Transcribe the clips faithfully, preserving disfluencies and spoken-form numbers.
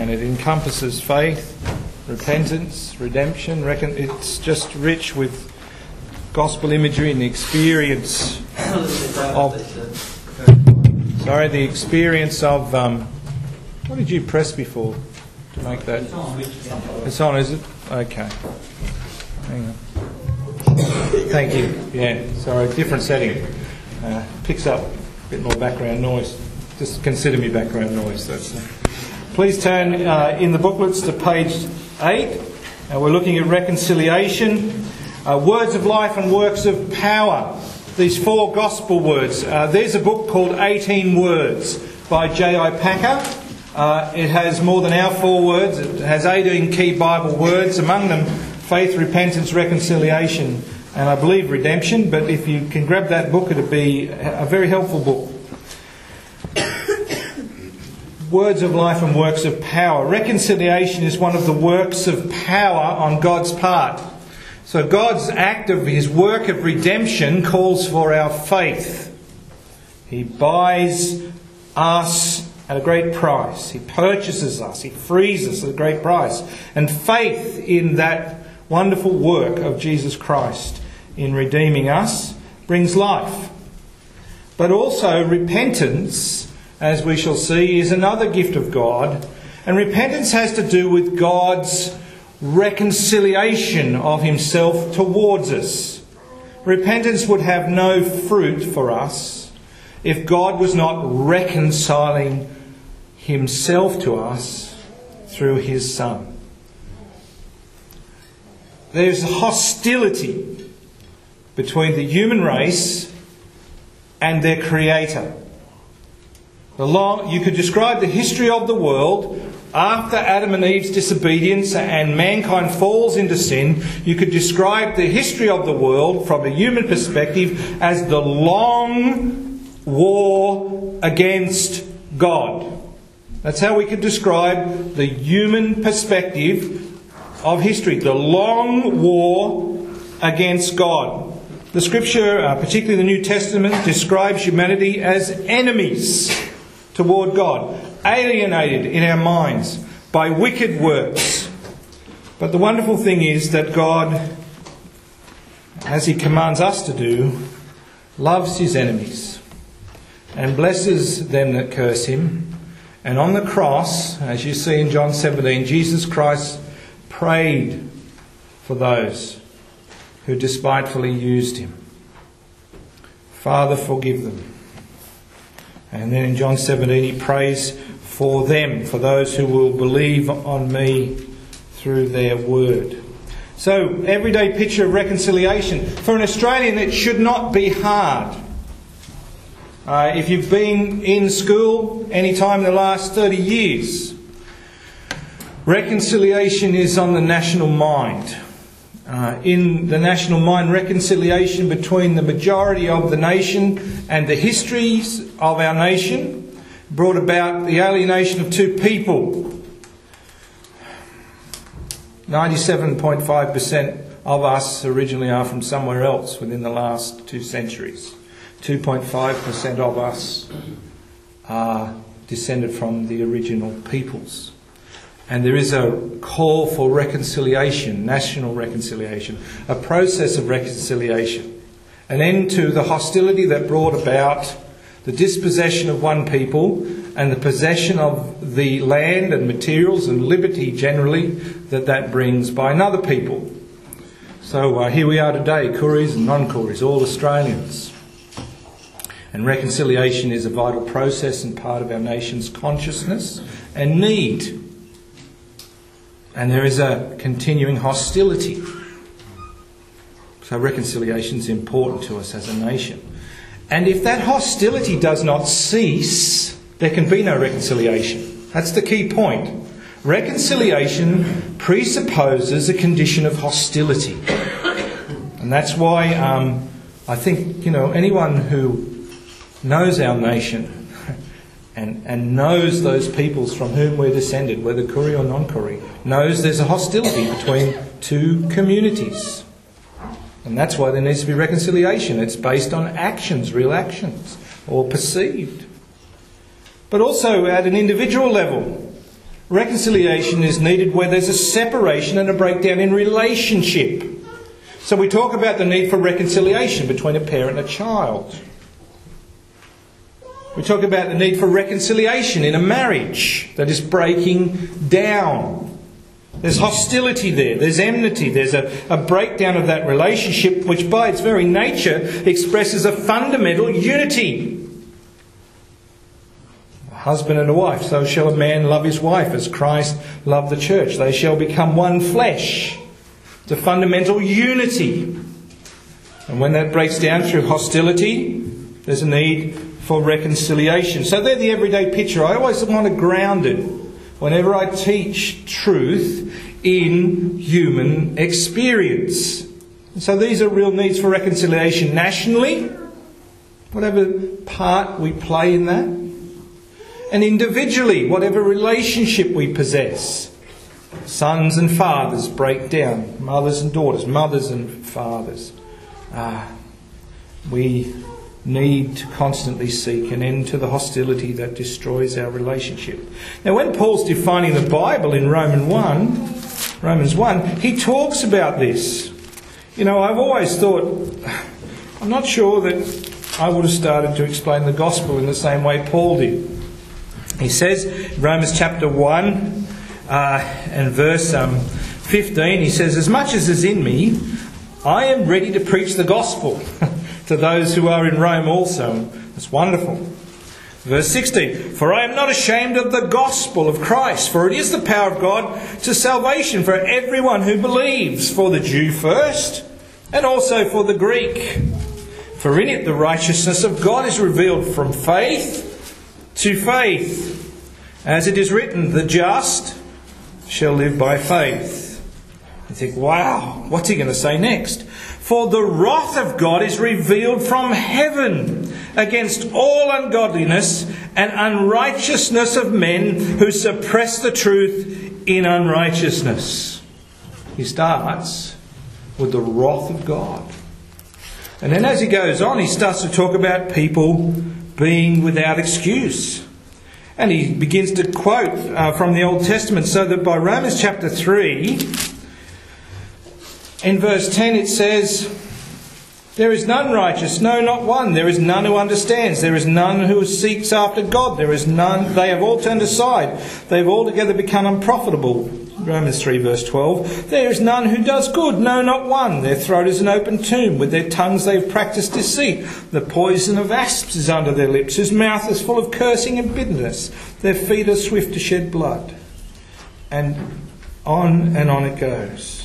and it encompasses faith, repentance, redemption. It's just rich with gospel imagery and the experience of... Sorry, the experience of... Um, what did you press before to make that? It's on, is it? Okay. Hang on. Thank you. Yeah, sorry, different setting. Uh, picks up a bit more background noise. Just consider me background noise. That's, uh, please turn uh, in the booklets to page eight. Uh, we're looking at reconciliation. Uh, words of life and works of power. These four gospel words. Uh, there's a book called eighteen words by J I Packer. Uh, it has more than our four words. It has eighteen key Bible words, among them faith, repentance, reconciliation, and I believe redemption. But if you can grab that book, it'll be a very helpful book. Words of life and works of power. Reconciliation is one of the works of power on God's part. So God's act of his work of redemption calls for our faith. He buys us at a great price. He purchases us. He frees us at a great price. And faith in that wonderful work of Jesus Christ in redeeming us brings life. But also repentance, as we shall see, is another gift of God. And repentance has to do with God's reconciliation of himself towards us. Repentance would have no fruit for us if God was not reconciling himself to us through his Son. There's hostility between the human race and their Creator. The long, you could describe the history of the world after Adam and Eve's disobedience and mankind falls into sin. You could describe the history of the world from a human perspective as the long war against God. That's how we could describe the human perspective of history. The long war against God. The Scripture, uh, particularly the New Testament, describes humanity as enemies toward God, alienated in our minds by wicked works. But the wonderful thing is that God, as he commands us to do, loves his enemies and blesses them that curse him. And on the cross, as you see in John seventeen, Jesus Christ prayed for those who despitefully used him. Father, forgive them. And then in John seventeen he prays for them, for those who will believe on me through their word. So, everyday picture of reconciliation. For an Australian, it should not be hard. Uh, if you've been in school any time in the last thirty years, reconciliation is on the national mind. Uh, in the national mind, reconciliation between the majority of the nation and the histories of our nation brought about the alienation of two people. ninety-seven point five percent of us originally are from somewhere else within the last two centuries. two point five percent of us are descended from the original peoples. And there is a call for reconciliation, national reconciliation, a process of reconciliation, an end to the hostility that brought about the dispossession of one people and the possession of the land and materials and liberty generally that that brings by another people. So uh, here we are today, Kooris and non-Kooris, all Australians. And reconciliation is a vital process and part of our nation's consciousness and need. And there is a continuing hostility. So reconciliation is important to us as a nation. And if that hostility does not cease, there can be no reconciliation. That's the key point. Reconciliation presupposes a condition of hostility. And that's why um, I think, you know, anyone who knows our nation and, and knows those peoples from whom we're descended, whether Koori or non-Koori, knows there's a hostility between two communities. And that's why there needs to be reconciliation. It's based on actions, real actions, or perceived. But also at an individual level, Reconciliation is needed where there's a separation and a breakdown in relationship. So we talk about the need for reconciliation between a parent and a child. We talk about the need for reconciliation in a marriage that is breaking down. There's hostility there, there's enmity, there's a, a breakdown of that relationship which by its very nature expresses a fundamental unity. A husband and a wife, so shall a man love his wife as Christ loved the church. They shall become one flesh. It's a fundamental unity. And when that breaks down through hostility, there's a need for reconciliation. So they're the everyday picture. I always want to ground it whenever I teach truth in human experience. So these are real needs for reconciliation nationally, whatever part we play in that, and individually, whatever relationship we possess. Sons and fathers break down, mothers and daughters, mothers and fathers. Ah, we need to constantly seek an end to the hostility that destroys our relationship. Now, when Paul's defining the Bible in Romans one, Romans one, he talks about this. You know, I've always thought, I'm not sure that I would have started to explain the gospel in the same way Paul did. He says, Romans chapter one uh, and verse um, fifteen, he says, as much as is in me, I am ready to preach the gospel to those who are in Rome also. That's wonderful. Verse sixteen, for I am not ashamed of the gospel of Christ, for it is the power of God to salvation for everyone who believes, for the Jew first, and also for the Greek. For in it the righteousness of God is revealed from faith to faith. As it is written, the just shall live by faith. You think, wow, what's he going to say next? For the wrath of God is revealed from heaven against all ungodliness and unrighteousness of men who suppress the truth in unrighteousness. He starts with the wrath of God. And then as he goes on, he starts to talk about people being without excuse. And he begins to quote uh, from the Old Testament, so that by Romans chapter three, in verse ten it says, there is none righteous, no, not one. There is none who understands. There is none who seeks after God. There is none. They have all turned aside. They have altogether become unprofitable. Romans three verse twelve. There is none who does good, no, not one. Their throat is an open tomb. With their tongues they have practised deceit. The poison of asps is under their lips. Whose mouth is full of cursing and bitterness. Their feet are swift to shed blood. And on and on it goes.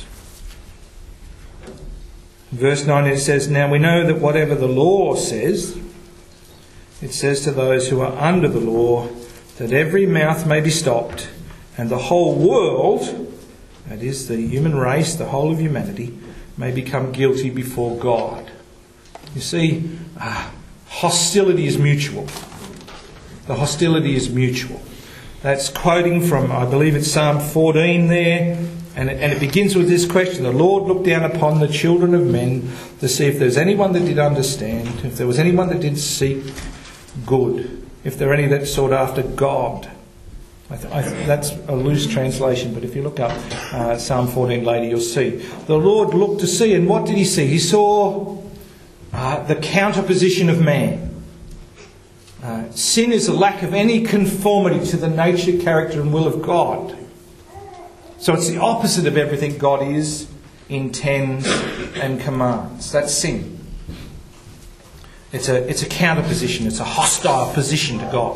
Verse nine it says, now we know that whatever the law says, it says to those who are under the law, that every mouth may be stopped, and the whole world, that is the human race, the whole of humanity, may become guilty before God. You see, uh, hostility is mutual. The hostility is mutual. That's quoting from, I believe it's Psalm fourteen there. And it, and it begins with this question. The Lord looked down upon the children of men to see if there was anyone that did understand, if there was anyone that did seek good, if there were any that sought after God. I th- I th- that's a loose translation, but if you look up uh, Psalm fourteen later, you'll see. The Lord looked to see, and what did he see? He saw uh, the counterposition of man. Uh, sin is a lack of any conformity to the nature, character and will of God. So it's the opposite of everything God is, intends and commands. That's sin. It's a, it's a counterposition. It's a hostile position to God.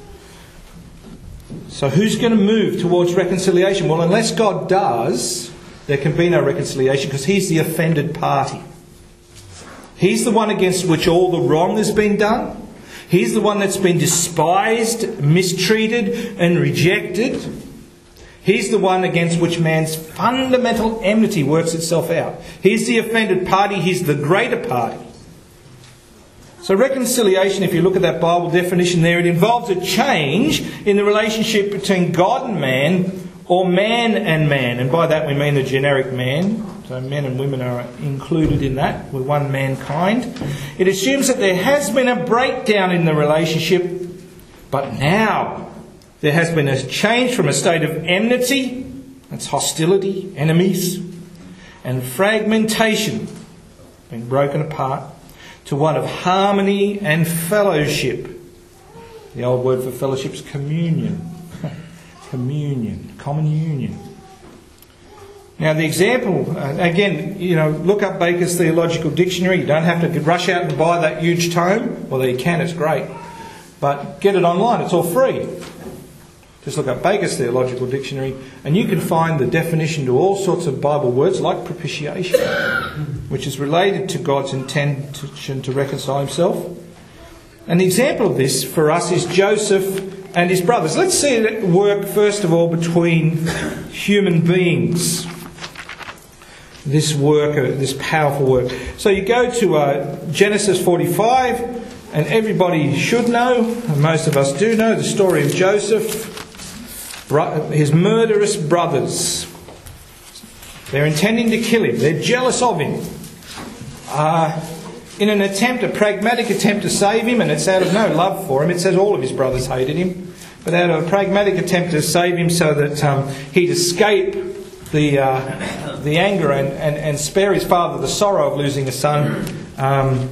So who's going to move towards reconciliation? Well, unless God does, there can be no reconciliation because he's the offended party. He's the one against which all the wrong has been done. He's the one that's been despised, mistreated and rejected. He's the one against which man's fundamental enmity works itself out. He's the offended party. He's the greater party. So reconciliation, if you look at that Bible definition there, it involves a change in the relationship between God and man, or man and man. And by that we mean the generic man. So men and women are included in that. We're one mankind. It assumes that there has been a breakdown in the relationship, but now There has been a change from a state of enmity, that's hostility, enemies, and fragmentation, being broken apart, to one of harmony and fellowship. The old word for fellowship is communion. Communion, common union. Now the example, uh, again, you know, look up Baker's Theological Dictionary. You don't have to rush out and buy that huge tome. Well, you can, it's great. But get it online, it's all free. Just look up Baker's Theological Dictionary and you can find the definition to all sorts of Bible words like propitiation, which is related to God's intention to reconcile himself. And the example of this for us is Joseph and his brothers. Let's see it work first of all between human beings. This work, this powerful work. So you go to uh, Genesis forty-five, and everybody should know, and most of us do know, the story of Joseph, his murderous brothers. They're intending to kill him. They're jealous of him. Uh, in an attempt, a pragmatic attempt to save him, and it's out of no love for him. It says all of his brothers hated him. But out of a pragmatic attempt to save him so that um, he'd escape the uh, the anger and, and, and spare his father the sorrow of losing a son, um,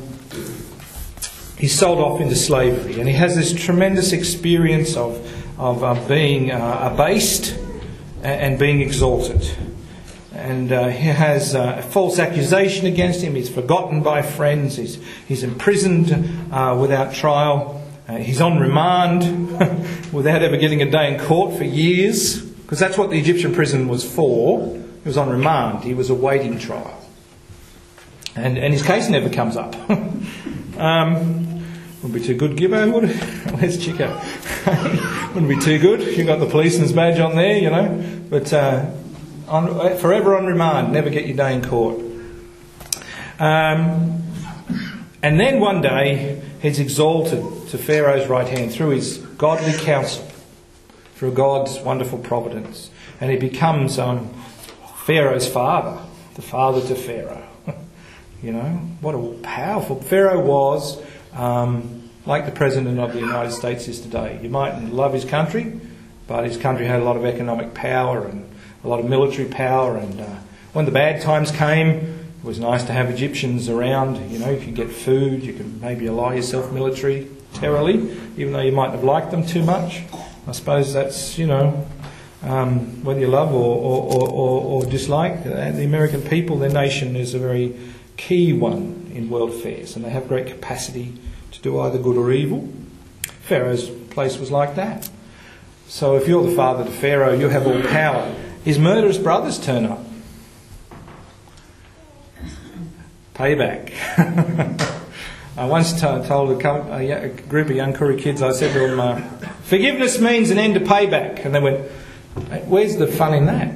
he's sold off into slavery. And he has this tremendous experience of, of uh, being uh, abased and, and being exalted. And uh, he has uh, a false accusation against him. He's forgotten by friends. He's, he's imprisoned uh, without trial. Uh, he's on remand without ever getting a day in court for years, because that's what the Egyptian prison was for. He was on remand. He was awaiting trial. And and his case never comes up. um, wouldn't be too good, Gibbo, would it? Where's Chico? Wouldn't be too good. You got the policeman's badge on there, you know. But uh, on, forever on remand. Never get your day in court. Um, and then one day he's exalted to Pharaoh's right hand through his godly counsel, through God's wonderful providence. And he becomes um, Pharaoh's father, the father to Pharaoh. You know, what a powerful... Pharaoh was um, like the President of the United States is today. You mightn't love his country, but his country had a lot of economic power and a lot of military power. And uh, when the bad times came, it was nice to have Egyptians around. You know, you could get food, you could maybe ally yourself militarily, even though you mightn't have liked them too much. I suppose that's, you know... Um, whether you love or, or, or, or dislike, uh, the American people, their nation is a very key one in world affairs, and they have great capacity to do either good or evil. Pharaoh's place was like that. So if you're the father to Pharaoh, you have all power. His murderous brothers turn up. Payback. I once t- told a, co- a, a group of young Koori kids, I said to them, uh, forgiveness means an end to payback. And they went, where's the fun in that?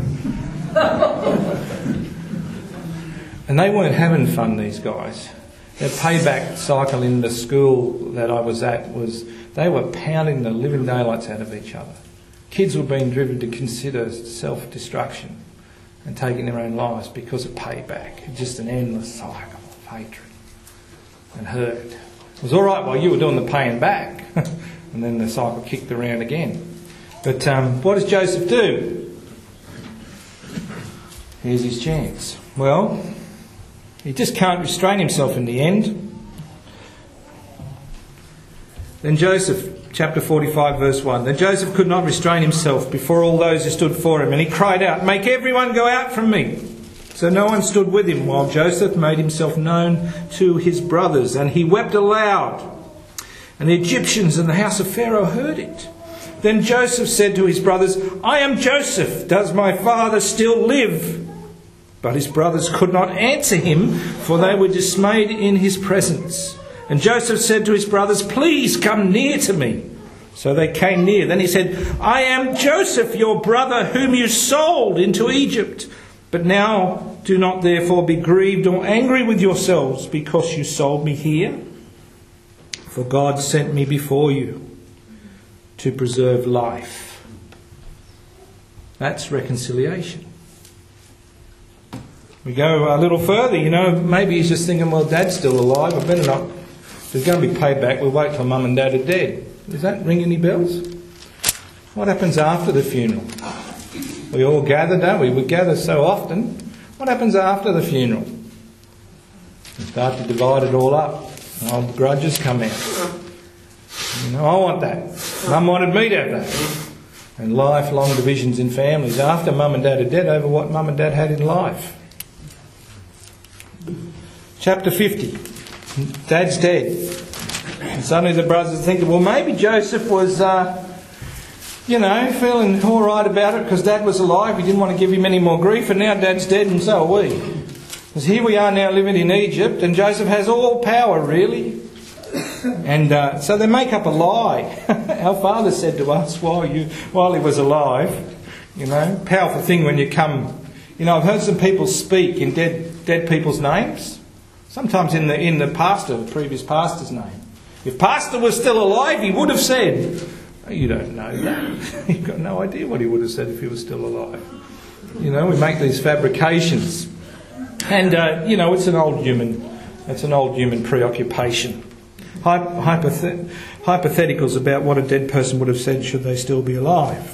And they weren't having fun, these guys. Their payback cycle in the school that I was at was they were pounding the living daylights out of each other. Kids were being driven to consider self-destruction and taking their own lives because of payback. Just an endless cycle of hatred and hurt. It was all right while you were doing the paying back, and then the cycle kicked around again. But um, what does Joseph do? Here's his chance. Well, he just can't restrain himself in the end. Then Joseph, chapter forty-five, verse one. Then Joseph could not restrain himself before all those who stood for him, and he cried out, "Make everyone go out from me." So no one stood with him while Joseph made himself known to his brothers, and he wept aloud. And the Egyptians and the house of Pharaoh heard it. Then Joseph said to his brothers, "I am Joseph. Does my father still live?" But his brothers could not answer him, for they were dismayed in his presence. And Joseph said to his brothers, "Please come near to me." So they came near. Then he said, "I am Joseph, your brother, whom you sold into Egypt. But now do not therefore be grieved or angry with yourselves because you sold me here. For God sent me before you to preserve life." That's reconciliation. We go a little further, you know, maybe he's just thinking, well, Dad's still alive, I better not. There's going to be payback, we'll wait till Mum and Dad are dead. Does that ring any bells? What happens after the funeral? We all gather, don't we? We gather so often. What happens after the funeral? We start to divide it all up. Old grudges come out. You know, I want that. Mum wanted me to have that. And lifelong divisions in families after mum and dad are dead over what mum and dad had in life. Chapter fifty. Dad's dead. And suddenly the brothers are thinking, well, maybe Joseph was, uh, you know, feeling all right about it because Dad was alive. He didn't want to give him any more grief, and now Dad's dead and so are we. Because here we are now living in Egypt, and Joseph has all power, really. And uh, so they make up a lie. Our father said to us while you while he was alive, you know, powerful thing when you come. You know, I've heard some people speak in dead dead people's names. Sometimes in the in the pastor, the previous pastor's name. If pastor was still alive, he would have said. You don't know that. You've got no idea what he would have said if he was still alive. You know, we make these fabrications, and uh, you know, it's an old human. It's an old human preoccupation. Hypothet- hypotheticals about what a dead person would have said should they still be alive.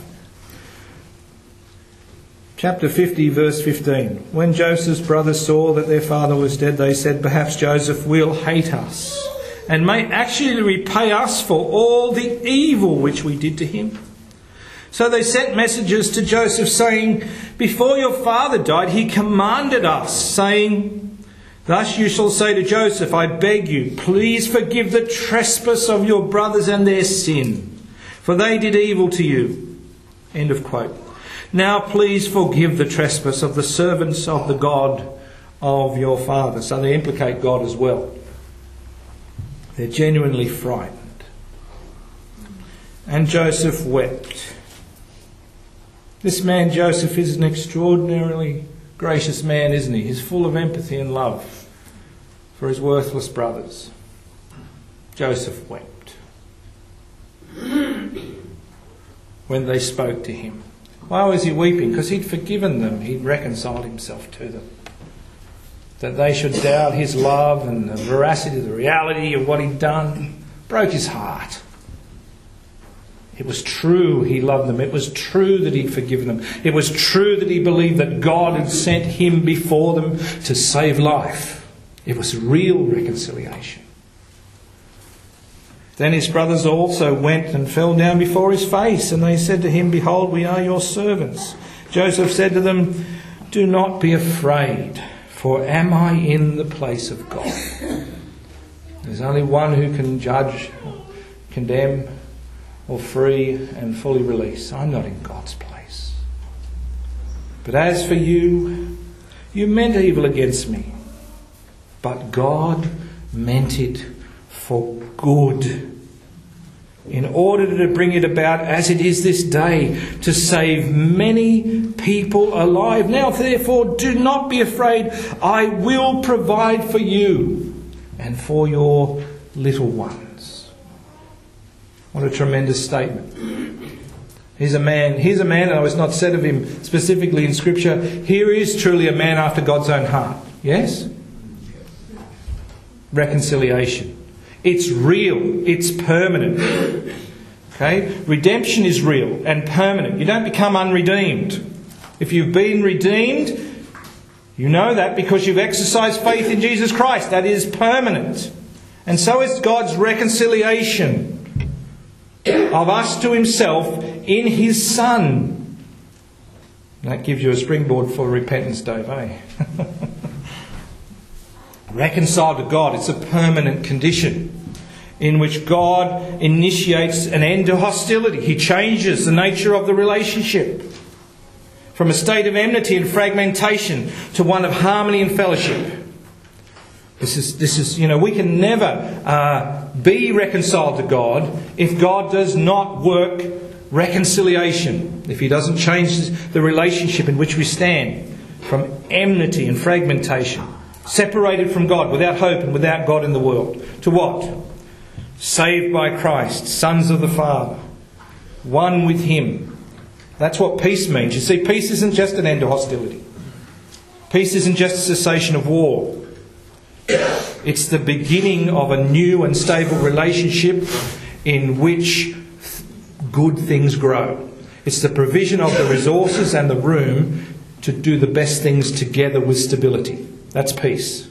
Chapter fifty, verse fifteen. When Joseph's brothers saw that their father was dead, they said, perhaps Joseph will hate us and may actually repay us for all the evil which we did to him. So they sent messengers to Joseph saying, before your father died, he commanded us, saying, thus you shall say to Joseph, I beg you, please forgive the trespass of your brothers and their sin, for they did evil to you. End of quote. Now please forgive the trespass of the servants of the God of your father. So they implicate God as well. They're genuinely frightened. And Joseph wept. This man Joseph is an extraordinarily gracious man, isn't he? He's full of empathy and love for his worthless brothers. Joseph wept when they spoke to him. Why was he weeping? Because he'd forgiven them. He'd reconciled himself to them. That they should doubt his love and the veracity, the reality of what he'd done, broke his heart. It was true he loved them. It was true that he'd forgiven them. It was true that he believed that God had sent him before them to save life. It was real reconciliation. Then his brothers also went and fell down before his face, and they said to him, behold, we are your servants. Joseph said to them, do not be afraid, for am I in the place of God? There's only one who can judge, condemn, or free and fully release. I'm not in God's place. But as for you, you meant evil against me, but God meant it for good, in order to bring it about as it is this day, to save many people alive. Now therefore do not be afraid. I will provide for you and for your little ones. What a tremendous statement. Here's a man, here's a man, and it was not said of him specifically in Scripture, here is truly a man after God's own heart. Yes? Reconciliation. It's real. It's permanent. Okay? Redemption is real and permanent. You don't become unredeemed. If you've been redeemed, you know that because you've exercised faith in Jesus Christ. That is permanent. And so is God's reconciliation of us to himself in his Son. That gives you a springboard for repentance, Dave, eh? Reconciled to God, it's a permanent condition in which God initiates an end to hostility. He changes the nature of the relationship from a state of enmity and fragmentation to one of harmony and fellowship. This is, this is, you know, we can never uh, be reconciled to God if God does not work reconciliation, if he doesn't change the relationship in which we stand from enmity and fragmentation. Separated from God, without hope and without God in the world. To what? Saved by Christ, sons of the Father, one with him. That's what peace means. You see, peace isn't just an end to hostility. Peace isn't just a cessation of war. It's the beginning of a new and stable relationship in which good things grow. It's the provision of the resources and the room to do the best things together with stability. That's peace.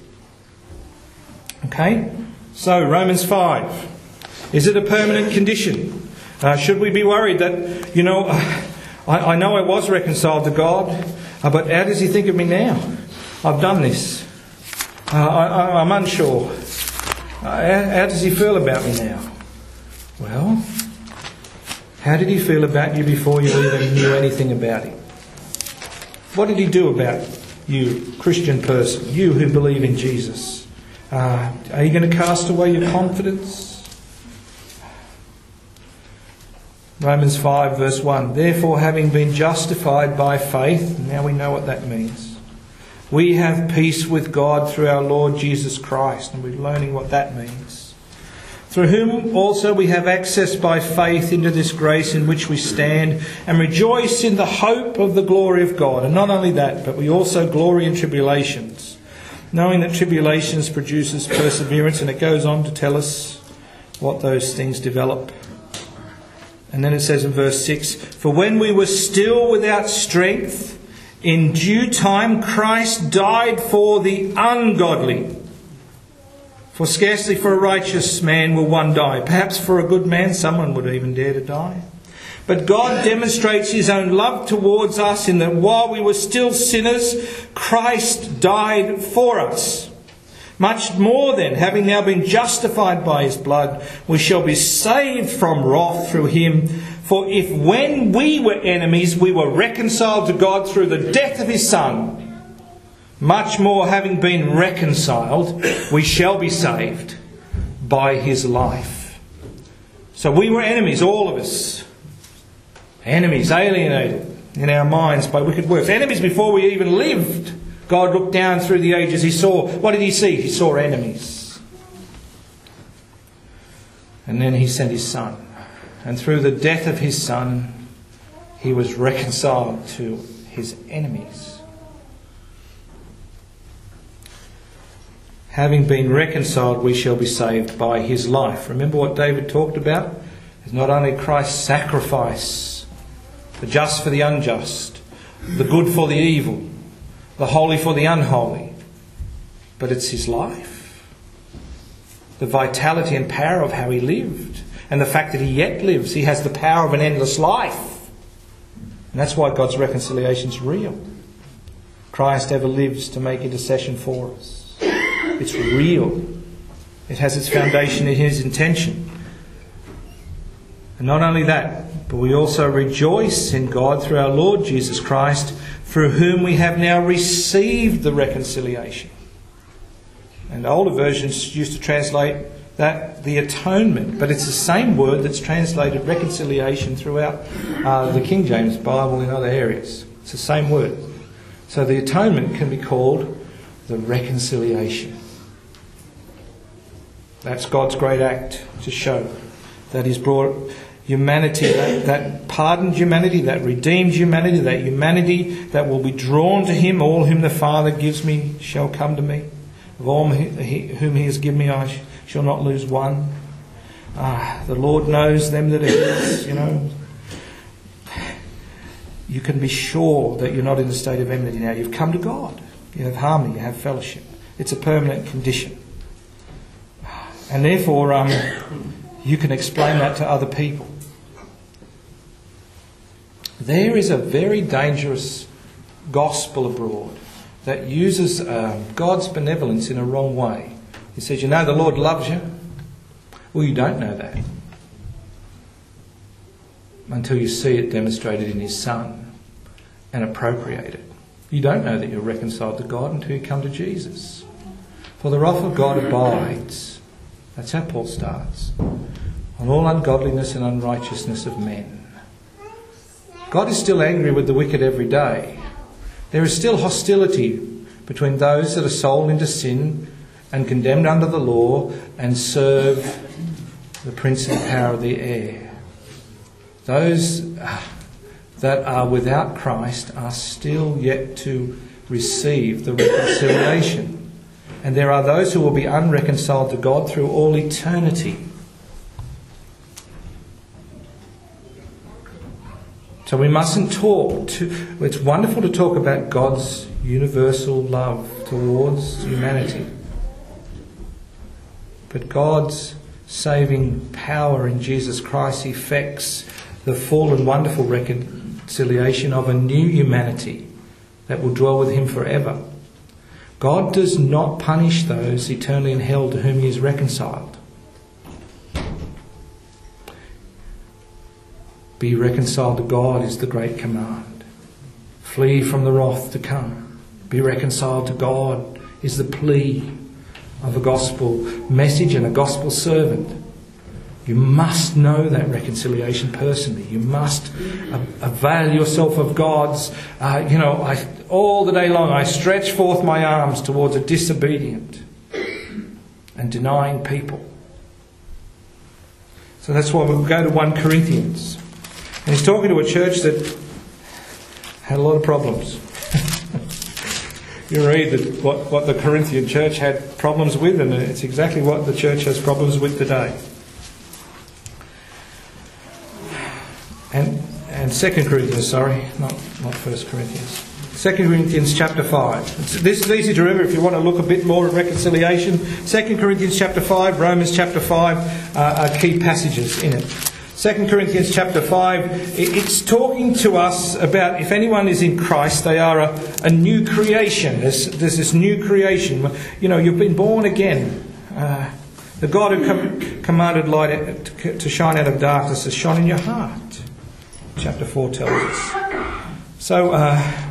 Okay? So, Romans five. Is it a permanent condition? Uh, should we be worried that, you know, uh, I, I know I was reconciled to God, uh, but how does he think of me now? I've done this. Uh, I, I, I'm unsure. Uh, how, how does he feel about me now? Well, how did he feel about you before you even knew anything about him? What did he do about you, Christian person, you who believe in Jesus? Uh, are you going to cast away your confidence? Romans five verse one. Therefore, having been justified by faith, now we know what that means, we have peace with God through our Lord Jesus Christ. And we're learning what that means. Through whom also we have access by faith into this grace in which we stand and rejoice in the hope of the glory of God. And not only that, but we also glory in tribulations, knowing that tribulations produces perseverance. And it goes on to tell us what those things develop. And then it says in verse six, for when we were still without strength, in due time Christ died for the ungodly. For scarcely for a righteous man will one die. Perhaps for a good man someone would even dare to die. But God demonstrates his own love towards us in that while we were still sinners, Christ died for us. Much more then, having now been justified by his blood, we shall be saved from wrath through him. For if when we were enemies, we were reconciled to God through the death of his Son, much more having been reconciled, we shall be saved by his life. So we were enemies, all of us. Enemies, alienated in our minds by wicked works. Enemies before we even lived. God looked down through the ages. He saw, what did he see? He saw enemies. And then he sent his Son. And through the death of his Son, he was reconciled to his enemies. Having been reconciled, we shall be saved by his life. Remember what David talked about? It's not only Christ's sacrifice, the just for the unjust, the good for the evil, the holy for the unholy, but it's his life. The vitality and power of how he lived, and the fact that he yet lives. He has the power of an endless life. And that's why God's reconciliation is real. Christ ever lives to make intercession for us. It's real. It has its foundation in his intention. And not only that, but we also rejoice in God through our Lord Jesus Christ, through whom we have now received the reconciliation. And older versions used to translate that the atonement, but it's the same word that's translated reconciliation throughout uh, the King James Bible in other areas. It's the same word. So the atonement can be called the reconciliation. That's God's great act to show that he's brought humanity, that, that pardoned humanity, that redeemed humanity, that humanity that will be drawn to him. All whom the Father gives me shall come to me. Of all whom he has given me, I shall not lose one. Ah, the Lord knows them that are his, you know. You can be sure that you're not in a state of enmity now. You've come to God. You have harmony, you have fellowship. It's a permanent condition. And therefore, um, you can explain that to other people. There is a very dangerous gospel abroad that uses um, God's benevolence in a wrong way. He says, you know, the Lord loves you. Well, you don't know that until you see it demonstrated in his Son and appropriate it. You don't know that you're reconciled to God until you come to Jesus. For the wrath of God abides. That's how Paul starts. On all ungodliness and unrighteousness of men. God is still angry with the wicked every day. There is still hostility between those that are sold into sin and condemned under the law and serve the prince and power of the air. Those that are without Christ are still yet to receive the reconciliation. And there are those who will be unreconciled to God through all eternity. So we mustn't talk to... It's wonderful to talk about God's universal love towards humanity. But God's saving power in Jesus Christ effects the full and wonderful reconciliation of a new humanity that will dwell with him forever. God does not punish those eternally in hell to whom he is reconciled. Be reconciled to God is the great command. Flee from the wrath to come. Be reconciled to God is the plea of a gospel message and a gospel servant. You must know that reconciliation personally. You must avail yourself of God's, uh, you know, I, all the day long I stretch forth my arms towards a disobedient and denying people. So that's why we'll go to First Corinthians. And he's talking to a church that had a lot of problems. You read that what, what the Corinthian church had problems with, and it's exactly what the church has problems with today. And and Second Corinthians, sorry, not not First Corinthians. Second Corinthians chapter five. This is easy to remember if you want to look a bit more at reconciliation. Second Corinthians chapter five, Romans chapter five uh, are key passages in it. Second Corinthians chapter five, it's talking to us about if anyone is in Christ, they are a, a new creation. There's, there's this new creation. You know, you've been born again. Uh, the God who com- commanded light to shine out of darkness has shone in your heart. Chapter four tells us. So, uh,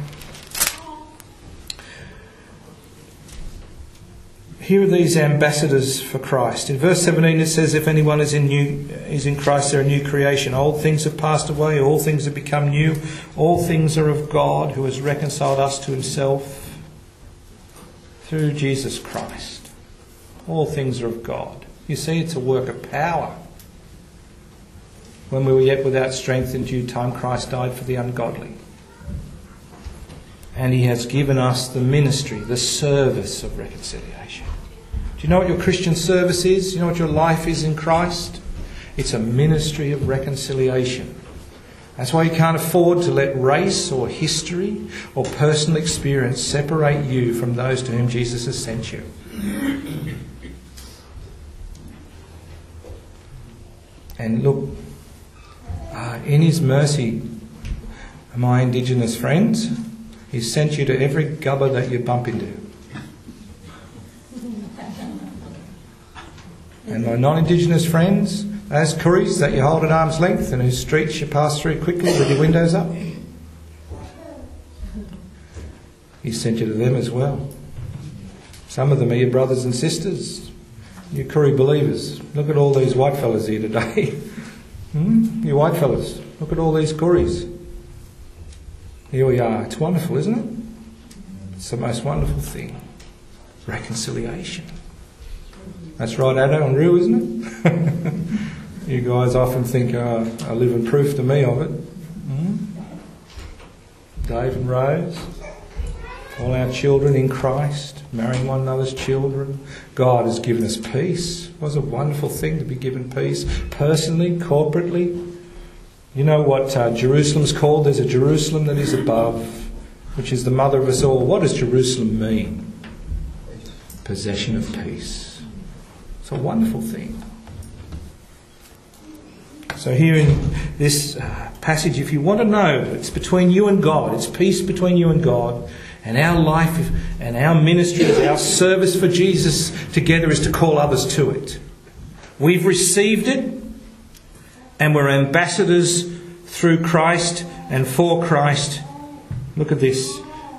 here are these ambassadors for Christ. In verse seventeen it says, if anyone is in new is in Christ, they're a new creation. Old things have passed away, all things have become new. All things are of God, who has reconciled us to himself through Jesus Christ. All things are of God. You see, it's a work of power. When we were yet without strength, in due time Christ died for the ungodly. And he has given us the ministry, the service of reconciliation. Do you know what your Christian service is? Do you know what your life is in Christ? It's a ministry of reconciliation. That's why you can't afford to let race or history or personal experience separate you from those to whom Jesus has sent you. And look, uh, in his mercy, my Indigenous friends, he's sent you to every gubba that you bump into. And my non-Indigenous friends, those Koreans that you hold at arm's length and whose streets you pass through quickly with your windows up, he sent you to them as well. Some of them are your brothers and sisters, you Koori believers. Look at all these white fellas here today. hmm? You white fellas, look at all these Kooris. Here we are. It's wonderful, isn't it? It's the most wonderful thing. Reconciliation. That's right, Addo and Rue, isn't it? You guys often think, oh, I live in proof to me of it. Hmm? Dave and Rose, all our children in Christ, marrying one another's children. God has given us peace. It was a wonderful thing to be given peace, personally, corporately. You know what uh, Jerusalem's called? There's a Jerusalem that is above, which is the mother of us all. What does Jerusalem mean? Possession of peace. It's a wonderful thing. So here in this uh, passage, if you want to know, it's between you and God. It's peace between you and God. And our life and our ministry, our service for Jesus together is to call others to it. We've received it. And we're ambassadors through Christ and for Christ. Look at this.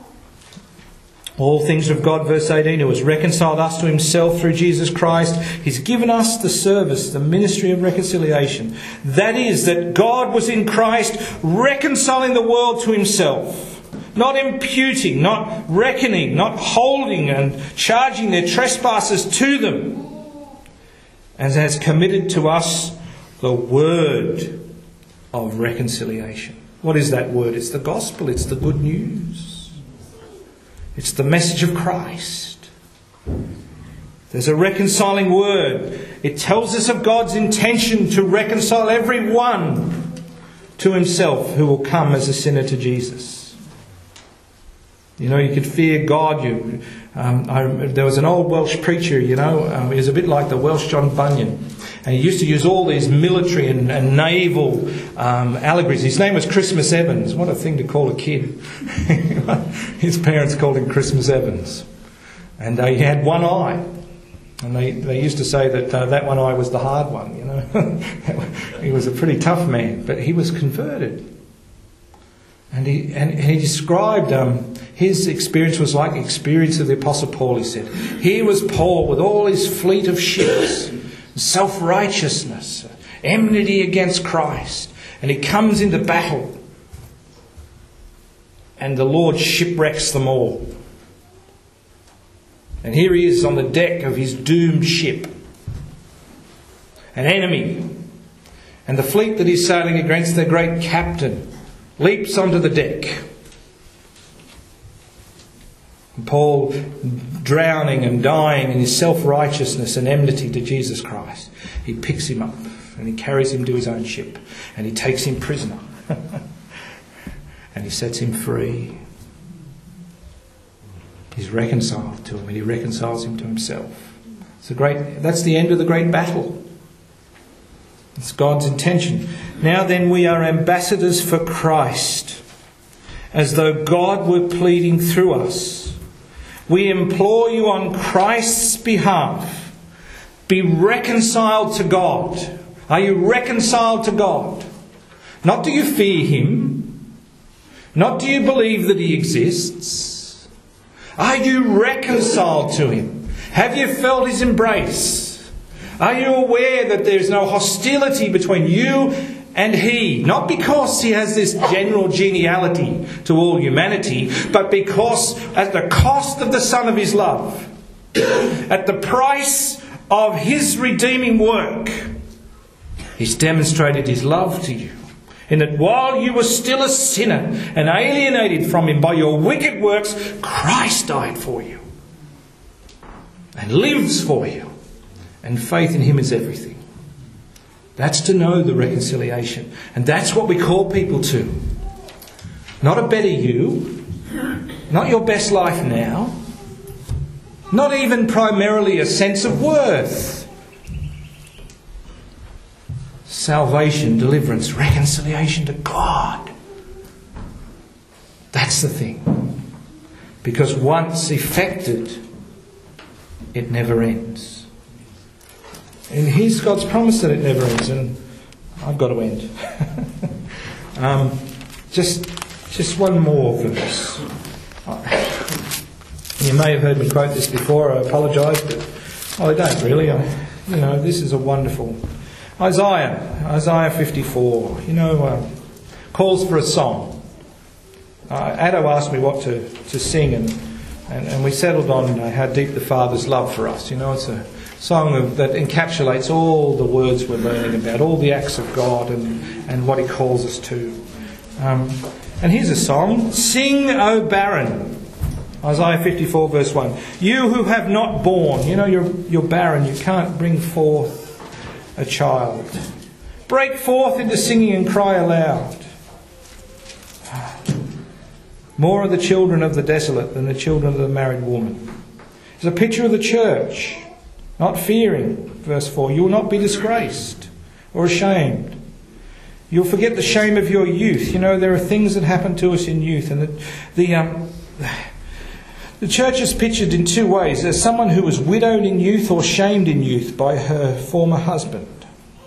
All things are of God, verse eighteen, who has reconciled us to himself through Jesus Christ. He's given us the service, the ministry of reconciliation. That is, that God was in Christ reconciling the world to himself. Not imputing, not reckoning, not holding and charging their trespasses to them. And has committed to us the word of reconciliation. What is that word? It's the gospel. It's the good news. It's the message of Christ. There's a reconciling word. It tells us of God's intention to reconcile everyone to himself who will come as a sinner to Jesus. You know, you could fear God. You, um, I, there was an old Welsh preacher, you know, um, he was a bit like the Welsh John Bunyan. And he used to use all these military and, and naval um, allegories. His name was Christmas Evans. What a thing to call a kid. His parents called him Christmas Evans. And uh, he had one eye. And they, they used to say that uh, that one eye was the hard one, you know. He was a pretty tough man, but he was converted. And he, and, and he described um, his experience was like the experience of the Apostle Paul, he said. Here was Paul with all his fleet of ships, self-righteousness, enmity against Christ. And he comes into battle and the Lord shipwrecks them all. And here he is on the deck of his doomed ship. An enemy. And the fleet that he's sailing against, their great captain, leaps onto the deck. And Paul, drowning and dying in his self-righteousness and enmity to Jesus Christ, he picks him up and he carries him to his own ship and he takes him prisoner. And he sets him free. He's reconciled to him and he reconciles him to himself. It's a great, that's the end of the great battle. It's God's intention. Now then, we are ambassadors for Christ, as though God were pleading through us. We implore you on Christ's behalf, be reconciled to God. Are you reconciled to God? Not do you fear him, not do you believe that he exists. Are you reconciled to him? Have you felt his embrace? Are you aware that there is no hostility between you and he? Not because he has this general geniality to all humanity, but because at the cost of the Son of his love, at the price of his redeeming work, he's demonstrated his love to you. In that while you were still a sinner and alienated from him by your wicked works, Christ died for you and lives for you. And faith in him is everything. That's to know the reconciliation. And that's what we call people to. Not a better you. Not your best life now. Not even primarily a sense of worth. Salvation, deliverance, reconciliation to God. That's the thing. Because once effected, it never ends. And he's God's promise that it never ends, and I've got to end. um, just, just one more verse. You may have heard me quote this before. I apologise, but oh, I don't really. I, you know, this is a wonderful Isaiah, Isaiah fifty-four. You know, uh, calls for a song. Uh, Addo asked me what to, to sing, and, and and we settled on uh, how deep the Father's love for us. You know, it's a song of, that encapsulates all the words we're learning about, all the acts of God and, and what he calls us to. Um, and here's a song. Sing, O barren. Isaiah fifty-four verse one. You who have not borne, you know you're, you're barren, you can't bring forth a child. Break forth into singing and cry aloud. More are the children of the desolate than the children of the married woman. It's a picture of the church. Not fearing, verse four, you will not be disgraced or ashamed. You'll forget the shame of your youth. You know, there are things that happen to us in youth. And the, the, um, the church is pictured in two ways. As someone who was widowed in youth or shamed in youth by her former husband.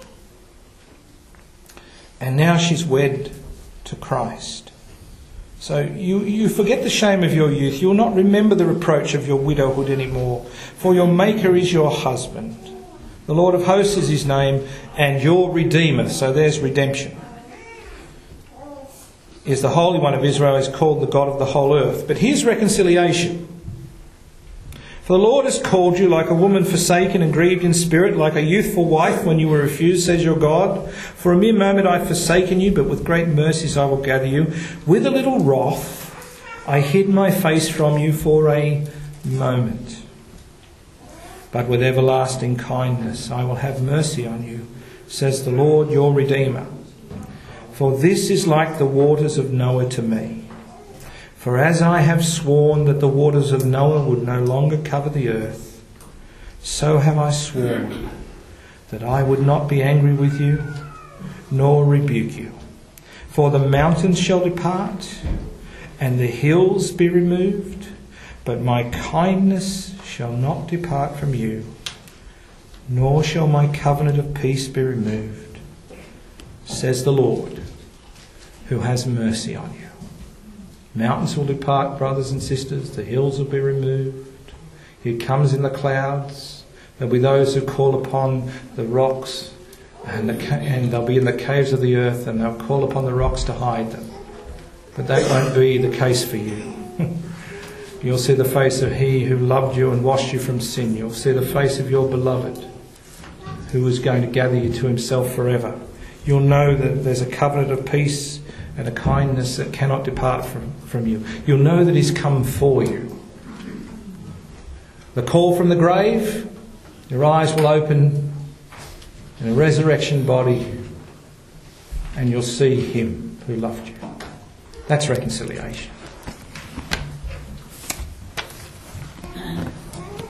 And now she's wed to Christ. So you, you forget the shame of your youth. You will not remember the reproach of your widowhood anymore. For your Maker is your husband. The Lord of hosts is his name, and your Redeemer. So there's redemption. Is the Holy One of Israel, is called the God of the whole earth. But here's reconciliation. For the Lord has called you like a woman forsaken and grieved in spirit, like a youthful wife when you were refused, says your God. For a mere moment I have forsaken you, but with great mercies I will gather you. With a little wrath I hid my face from you for a moment. But with everlasting kindness I will have mercy on you, says the Lord your Redeemer. For this is like the waters of Noah to me. For as I have sworn that the waters of Noah would no longer cover the earth, so have I sworn that I would not be angry with you, nor rebuke you. For the mountains shall depart, and the hills be removed, but my kindness shall not depart from you, nor shall my covenant of peace be removed, says the Lord, who has mercy on you. Mountains will depart, brothers and sisters. The hills will be removed. He comes in the clouds. There'll be those who call upon the rocks, and, the ca- and they'll be in the caves of the earth, and they'll call upon the rocks to hide them. But that won't be the case for you. You'll see the face of He who loved you and washed you from sin. You'll see the face of your beloved, who is going to gather you to Himself forever. You'll know that there's a covenant of peace and a kindness that cannot depart from, from you. You'll know that He's come for you. The call from the grave, your eyes will open in a resurrection body, and you'll see Him who loved you. That's reconciliation.